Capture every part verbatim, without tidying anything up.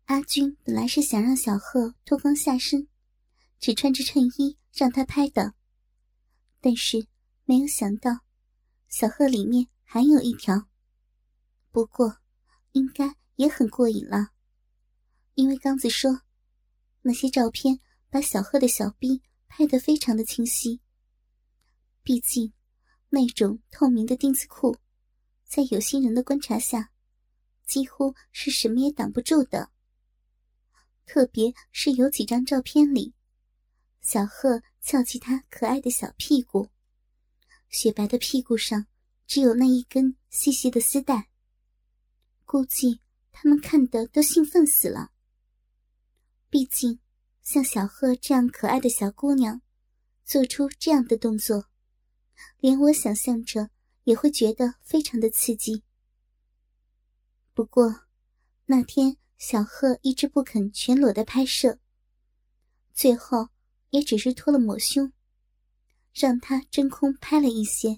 阿军本来是想让小贺脱光下身，只穿着衬衣让他拍的，但是没有想到小贺里面还有一条。不过应该也很过瘾了，因为刚子说那些照片把小贺的小臂拍得非常的清晰。毕竟那种透明的丁字裤在有心人的观察下几乎是什么也挡不住的。特别是有几张照片里，小贺翘起他可爱的小屁股，雪白的屁股上只有那一根细细的丝带，估计他们看得都兴奋死了。毕竟像小贺这样可爱的小姑娘做出这样的动作，连我想象着也会觉得非常的刺激。不过那天小贺一直不肯全裸的拍摄，最后也只是脱了抹胸，让他真空拍了一些。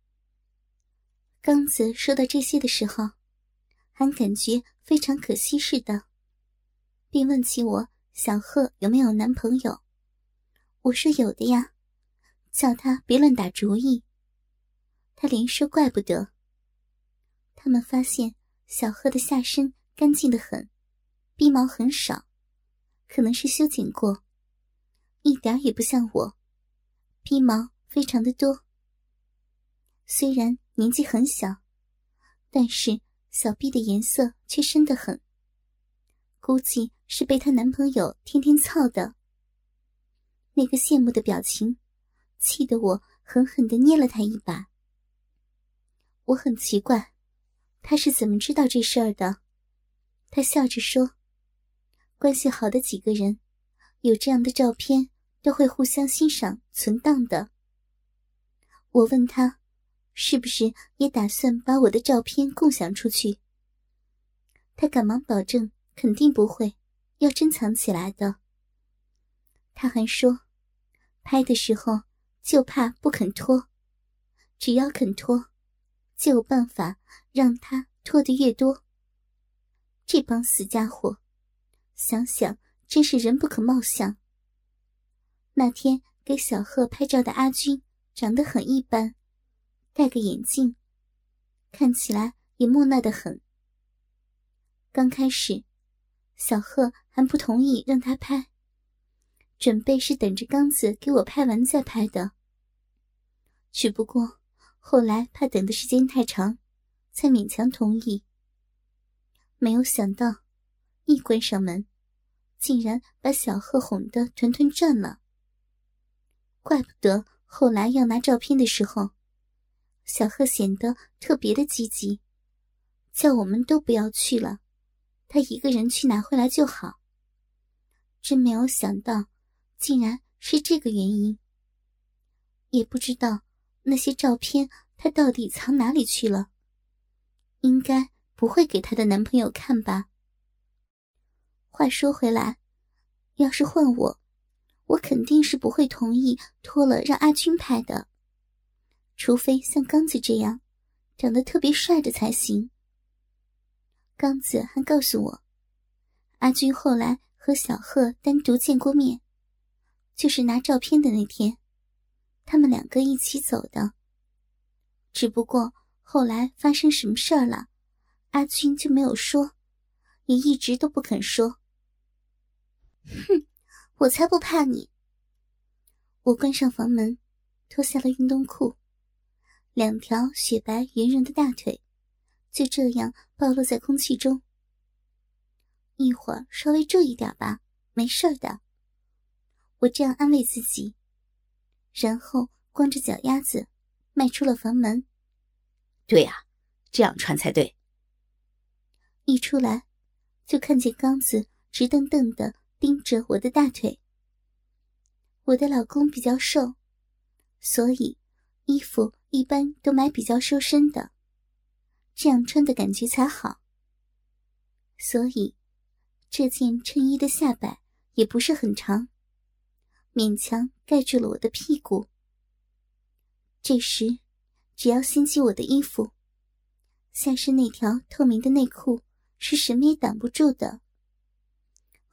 刚子说到这些的时候，还感觉非常可惜似的，并问起我小贺有没有男朋友。我说有的呀，叫他别乱打主意。他连说怪不得。他们发现小贺的下身干净得很，逼毛很少，可能是修剪过，一点也不像我，逼毛非常的多。虽然年纪很小，但是小臂的颜色却深得很，估计是被她男朋友天天操的。那个羡慕的表情气得我狠狠地捏了他一把。我很奇怪他是怎么知道这事儿的。他笑着说，关系好的几个人有这样的照片都会互相欣赏存档的。我问他是不是也打算把我的照片共享出去，他赶忙保证肯定不会，要珍藏起来的。他还说拍的时候就怕不肯脱，只要肯脱就有办法让他脱得越多。这帮死家伙，想想真是人不可貌相。那天给小贺拍照的阿军长得很一般，戴个眼镜，看起来也木讷得很。刚开始小贺还不同意让他拍，准备是等着刚子给我拍完再拍的。只不过后来怕等的时间太长，才勉强同意。没有想到一关上门，竟然把小贺哄得团团转了。怪不得后来要拿照片的时候，小贺显得特别的积极，叫我们都不要去了，他一个人去拿回来就好。真没有想到竟然是这个原因。也不知道那些照片他到底藏哪里去了，应该不会给她的男朋友看吧。话说回来，要是换我，我肯定是不会同意脱了让阿军拍的，除非像刚子这样长得特别帅的才行。刚子还告诉我，阿军后来和小贺单独见过面，就是拿照片的那天，他们两个一起走的。只不过后来发生什么事儿了，阿军就没有说，也一直都不肯说。哼，我才不怕你。我关上房门，脱下了运动裤，两条雪白圆润的大腿就这样暴露在空气中。一会儿稍微注意点吧，没事的。我这样安慰自己，然后光着脚丫子迈出了房门。 对呀、啊，这样穿才对。 一出来就看见刚子直瞪瞪地盯着我的大腿。我的老公比较瘦，所以衣服一般都买比较收身的，这样穿的感觉才好。所以这件衬衣的下摆也不是很长，勉强盖住了我的屁股。这时只要掀起我的衣服，下身那条透明的内裤是什么也挡不住的。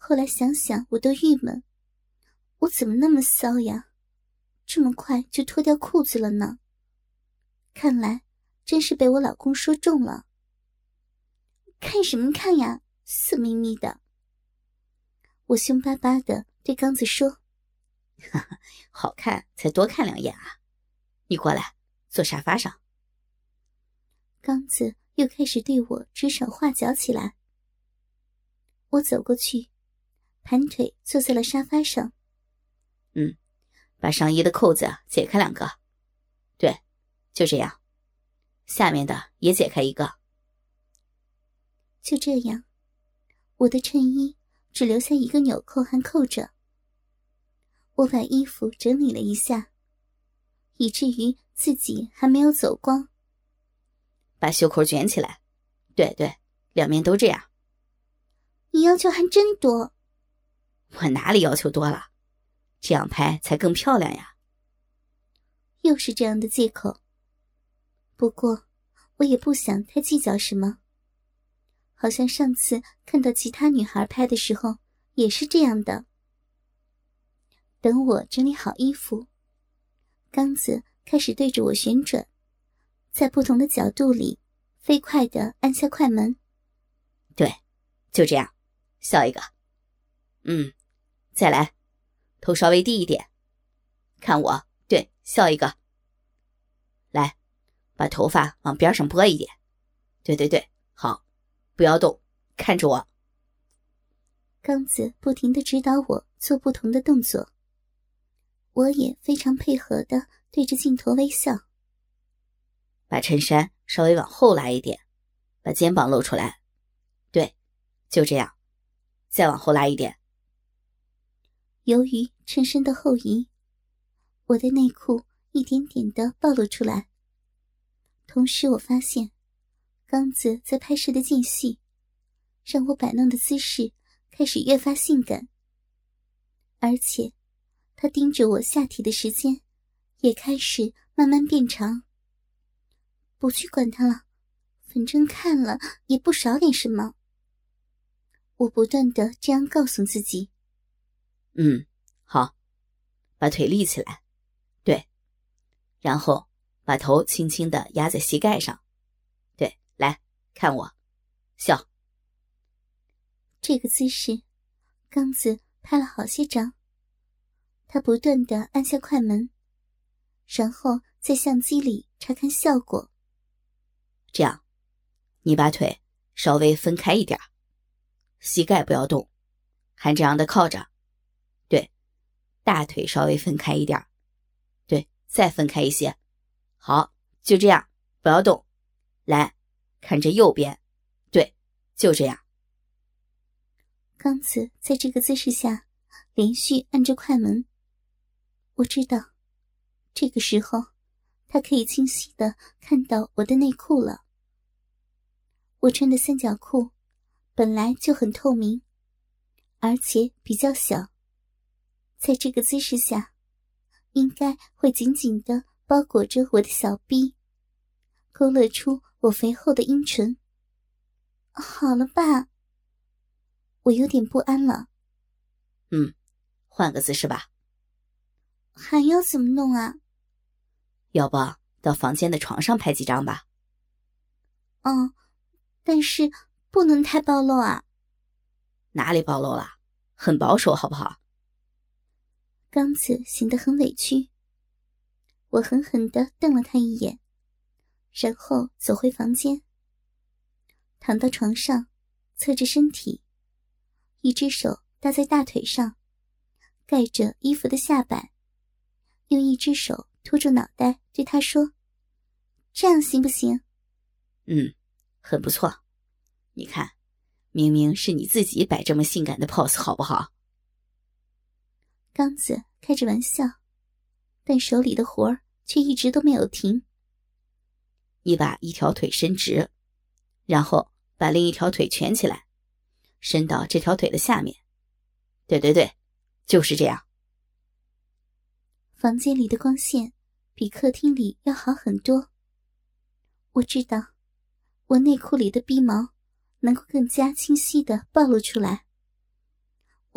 后来想想我都郁闷，我怎么那么骚呀？这么快就脱掉裤子了呢？看来真是被我老公说中了。看什么看呀，色眯眯的。我凶巴巴的对刚子说： 哈哈，好看才多看两眼啊！你过来，坐沙发上。 刚子又开始对我指手画脚起来。我走过去，盘腿坐在了沙发上。 嗯，把上衣的扣子解开两个。对，就这样。下面的也解开一个。 就这样，我的衬衣只留下一个纽扣还扣着。我把衣服整理了一下，以至于自己还没有走光。 把袖口卷起来。对对，两面都这样。 你要求还真多。 我哪里要求多了？这样拍才更漂亮呀。 又是这样的借口。不过我也不想太计较什么，好像上次看到其他女孩拍的时候也是这样的。等我整理好衣服，刚子开始对着我旋转，在不同的角度里飞快地按下快门。 对，就这样，笑一个。嗯，再来，头稍微低一点。看我，对，笑一个。来，把头发往边上拨一点。对对对，好，不要动，看着我。 刚子不停地指导我做不同的动作，我也非常配合地对着镜头微笑。 把衬衫稍微往后拉一点，把肩膀露出来。对，就这样，再往后拉一点。 由于衬衫的后移，我的内裤一点点地暴露出来。同时我发现刚子在拍摄的间隙，让我摆弄的姿势开始越发性感，而且他盯着我下体的时间也开始慢慢变长。不去管他了，反正看了也不少点什么。我不断地这样告诉自己。 嗯，好，把腿立起来。对，然后把头轻轻地压在膝盖上。对，来，看我，笑。 这个姿势，刚子拍了好些张。他不断地按下快门，然后在相机里查看效果。 这样，你把腿稍微分开一点，膝盖不要动，还这样的靠着。对，大腿稍微分开一点。对，再分开一些。好，就这样，不要动。来，看着右边。对，就这样。 刚子在这个姿势下连续按着快门。我知道，这个时候他可以清晰地看到我的内裤了。我穿的三角裤本来就很透明，而且比较小，在这个姿势下应该会紧紧地包裹着我的小臂，勾勒出我肥厚的阴唇。好了吧？我有点不安了。 嗯，换个姿势吧。 还要怎么弄啊？ 要不到房间的床上拍几张吧。 嗯，但是不能太暴露啊。 哪里暴露了？很保守好不好？ 刚子显得很委屈。我狠狠地瞪了他一眼，然后走回房间，躺到床上，侧着身体，一只手搭在大腿上，盖着衣服的下摆，用一只手托住脑袋，对他说：这样行不行？ 嗯，很不错。你看，明明是你自己摆这么性感的 pose 好不好？ 刚子开着玩笑，但手里的活儿却一直都没有停。 你把一条腿伸直，然后把另一条腿蜷起来，伸到这条腿的下面。对对对，就是这样。 房间里的光线比客厅里要好很多。我知道，我内裤里的逼毛能够更加清晰地暴露出来。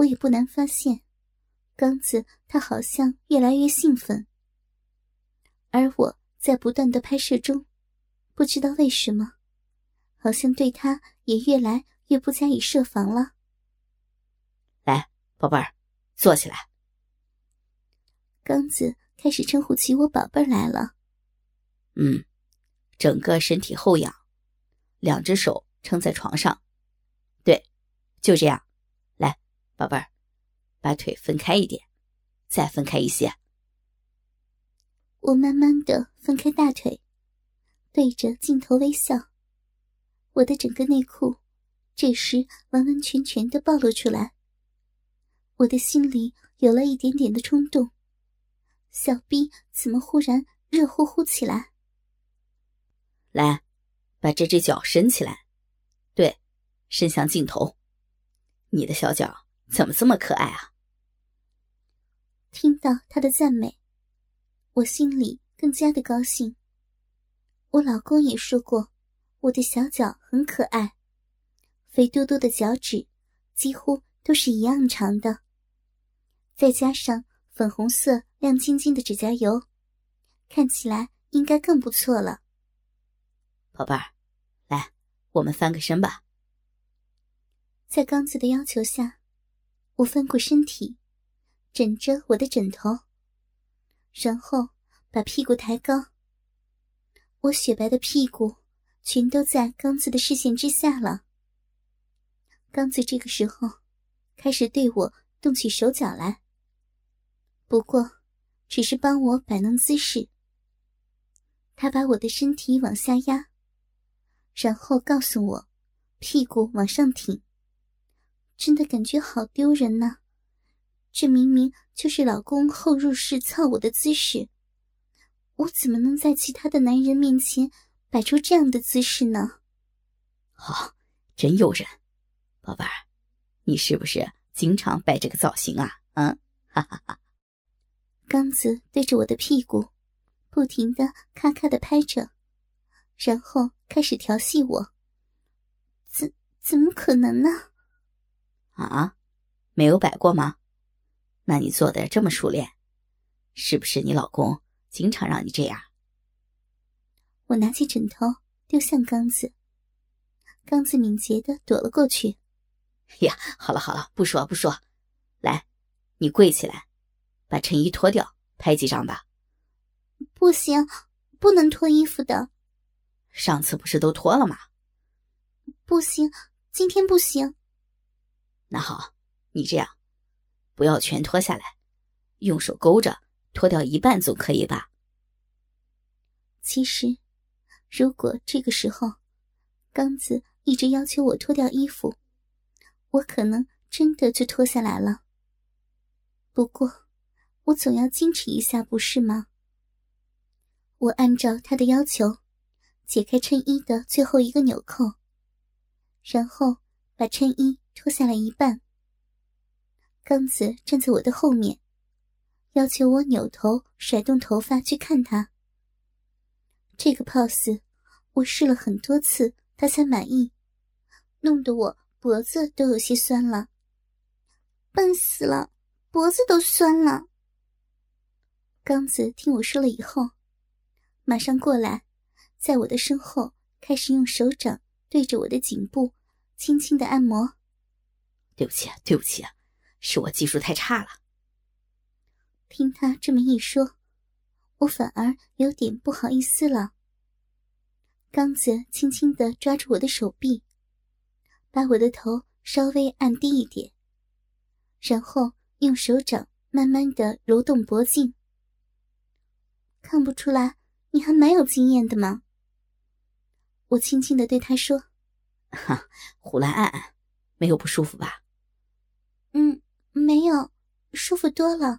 我也不难发现，刚子他好像越来越兴奋，而我在不断的拍摄中，不知道为什么，好像对他也越来越不加以设防了。 来，宝贝儿，坐起来。 刚子开始称呼起我宝贝儿来了。 嗯，整个身体后仰，两只手撑在床上。对，就这样。来，宝贝儿，把腿分开一点，再分开一些。 我慢慢地分开大腿，对着镜头微笑。我的整个内裤这时完完全全地暴露出来。我的心里有了一点点的冲动，小臂怎么忽然热乎乎起来？ 来，把这只脚伸起来。对，伸向镜头。你的小脚怎么这么可爱啊？ 听到他的赞美，我心里更加的高兴。我老公也说过，我的小脚很可爱，肥嘟嘟的脚趾几乎都是一样长的，再加上粉红色亮晶晶的指甲油，看起来应该更不错了。 宝贝儿，来，我们翻个身吧。 在刚子的要求下，我翻过身体，枕着我的枕头，然后把屁股抬高。我雪白的屁股全都在刚子的视线之下了。刚子这个时候开始对我动起手脚来，不过只是帮我摆弄姿势。他把我的身体往下压，然后告诉我屁股往上挺。真的感觉好丢人呐，这明明就是老公后入式操我的姿势，我怎么能在其他的男人面前摆出这样的姿势呢？ 好，真诱人。宝贝儿，你是不是经常摆这个造型啊？嗯，哈哈哈。 刚子对着我的屁股不停地咔咔地拍着，然后开始调戏我。怎怎么可能呢？ 啊，没有摆过吗？那你做的这么熟练，是不是你老公经常让你这样？ 我拿起枕头丢向刚子，刚子敏捷地躲了过去。 呀，好了好了，不说不说，来，你跪起来，把衬衣脱掉，拍几张吧。 不行，不能脱衣服的。 上次不是都脱了吗？ 不行，今天不行。 那好，你这样，不要全脱下来，用手勾着，脱掉一半总可以吧？ 其实，如果这个时候，刚子一直要求我脱掉衣服，我可能真的就脱下来了。不过，我总要矜持一下，不是吗？我按照他的要求，解开衬衣的最后一个纽扣，然后把衬衣脱下来一半。刚子站在我的后面，要求我扭头甩动头发去看他。这个 pose 我试了很多次，他才满意，弄得我脖子都有些酸了。笨死了，脖子都酸了。刚子听我说了以后，马上过来，在我的身后开始用手掌对着我的颈部轻轻的按摩。 对不起啊，对不起啊，是我技术太差了。 听他这么一说，我反而有点不好意思了。刚子轻轻地抓住我的手臂，把我的头稍微按低一点，然后用手掌慢慢地揉动脖颈。看不出来你还蛮有经验的嘛。我轻轻地对他说。 哈，胡乱按按，没有不舒服吧？ 嗯，没有，舒服多了。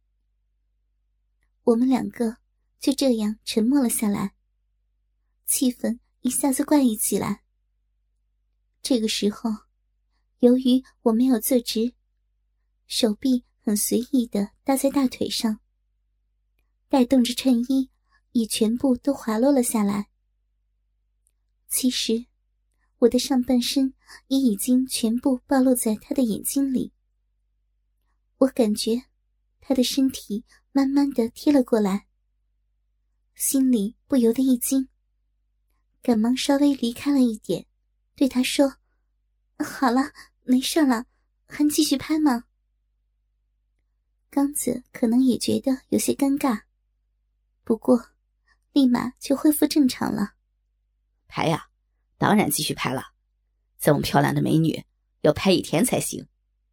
我们两个就这样沉默了下来，气氛一下子怪异起来。这个时候，由于我没有坐直，手臂很随意地搭在大腿上，带动着衬衣也全部都滑落了下来。其实我的上半身也已经全部暴露在他的眼睛里。 我感觉他的身体慢慢的贴了过来，心里不由得一惊，赶忙稍微离开了一点，对他说：好了，没事了，还继续拍吗？刚子可能也觉得有些尴尬，不过立马就恢复正常了。 拍呀，当然继续拍了，这么漂亮的美女要拍一天才行。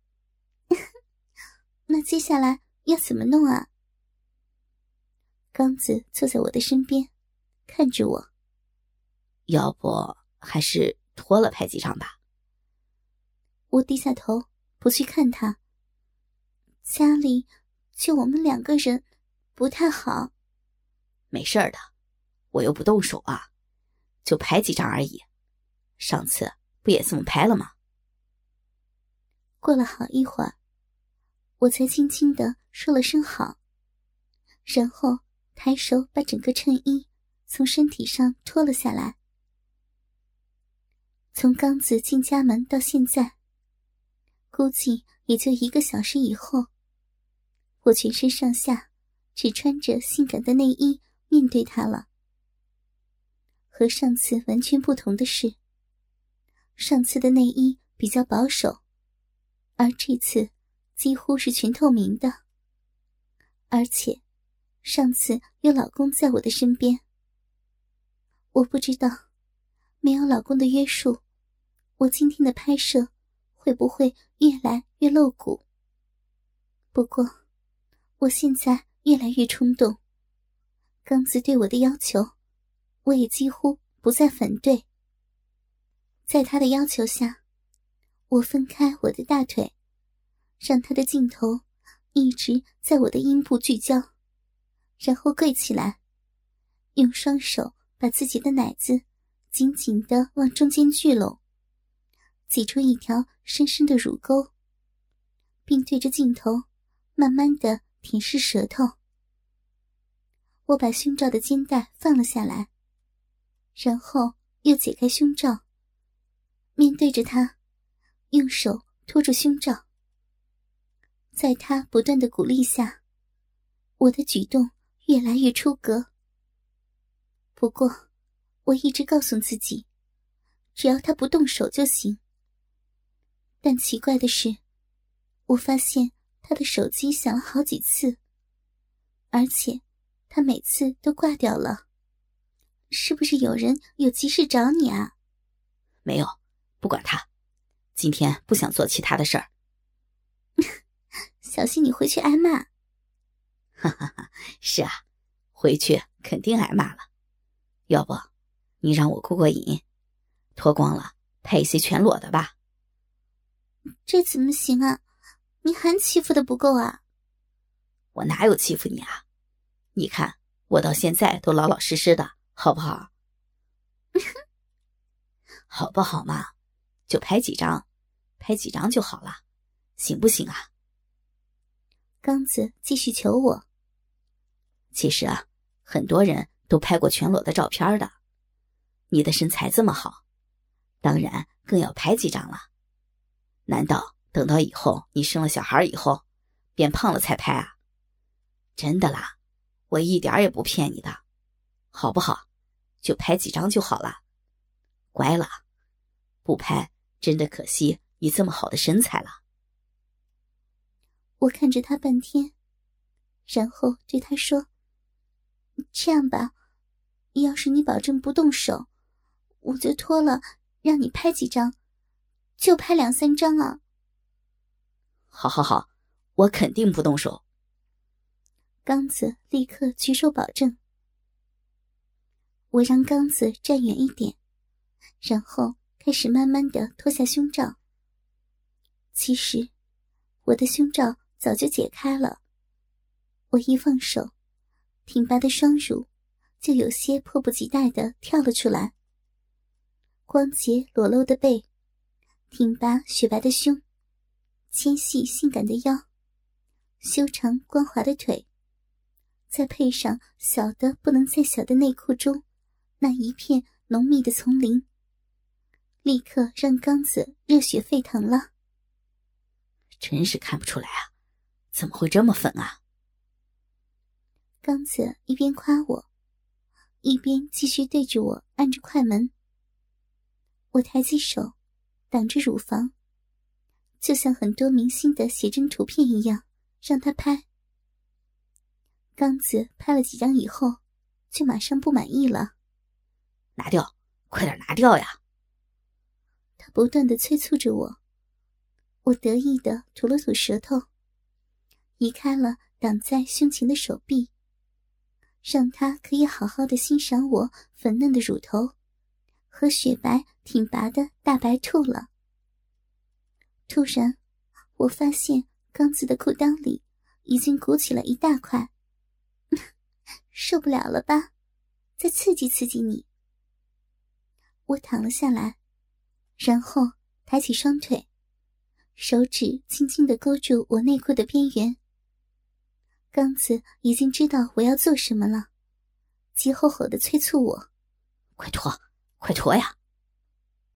那接下来要怎么弄啊？刚子坐在我的身边，看着我。 要不还是脱了拍几张吧。 我低下头不去看他。家里就我们两个人不太好。 没事的，我又不动手啊，就拍几张而已。上次不也这么拍了吗？ 过了好一会儿，我才轻轻地说了声好，然后抬手把整个衬衣从身体上脱了下来。从刚子进家门到现在，估计也就一个小时以后，我全身上下只穿着性感的内衣面对他了。和上次完全不同的是，上次的内衣比较保守，而这次几乎是全透明的。而且上次有老公在我的身边，我不知道没有老公的约束，我今天的拍摄会不会越来越露骨。不过我现在越来越冲动，刚子对我的要求我也几乎不再反对。在他的要求下，我分开我的大腿，让他的镜头一直在我的阴部聚焦，然后跪起来，用双手把自己的奶子紧紧地往中间聚拢，挤出一条深深的乳沟，并对着镜头慢慢地舔舐舌头。我把胸罩的肩带放了下来，然后又解开胸罩，面对着他，用手托住胸罩。在他不断的鼓励下，我的举动越来越出格。不过我一直告诉自己，只要他不动手就行。但奇怪的是，我发现他的手机响了好几次，而且他每次都挂掉了。是不是有人有急事找你啊？ 没有，不管他，今天不想做其他的事儿。 小心你回去挨骂。 哈哈哈，是啊，回去肯定挨骂了。要不你让我过过瘾，脱光了拍一些全裸的吧。 这怎么行啊？你还欺负的不够啊？ 我哪有欺负你啊？你看我到现在都老老实实的，好不好？好不好嘛，就拍几张，拍几张就好了，行不行啊？ 刚子继续求我。 其实啊，很多人都拍过全裸的照片的。你的身材这么好，当然更要拍几张了。难道等到以后你生了小孩以后变胖了才拍啊？真的啦，我一点也不骗你的，好不好？就拍几张就好了。乖了，不拍真的可惜你这么好的身材了。 我看着他半天，然后对他说，这样吧，要是你保证不动手，我就脱了让你拍几张，就拍两三张啊。 好好好，我肯定不动手。 刚子立刻举手保证。我让刚子站远一点，然后开始慢慢地脱下胸罩。其实我的胸罩早就解开了，我一放手，挺拔的双乳就有些迫不及待地跳了出来。光洁裸露的背，挺拔雪白的胸，纤细性感的腰，修长光滑的腿，再配上小的不能再小的内裤中那一片浓密的丛林，立刻让刚子热血沸腾了。 真是看不出来啊， 怎么会这么粉啊？ 刚子一边夸我，一边继续对着我按着快门。我抬起手挡着乳房，就像很多明星的写真图片一样让他拍。刚子拍了几张以后就马上不满意了。 拿掉，快点拿掉呀！ 他不断地催促着我。我得意地吐了吐舌头，移开了挡在胸前的手臂，让他可以好好的欣赏我粉嫩的乳头和雪白挺拔的大白兔了。突然我发现刚子的裤裆里已经鼓起了一大块。受不了了吧，再刺激刺激你。我躺了下来，然后抬起双腿，手指轻轻地勾住我内裤的边缘。刚子已经知道我要做什么了，急吼吼地催促我： 快脱，快脱呀！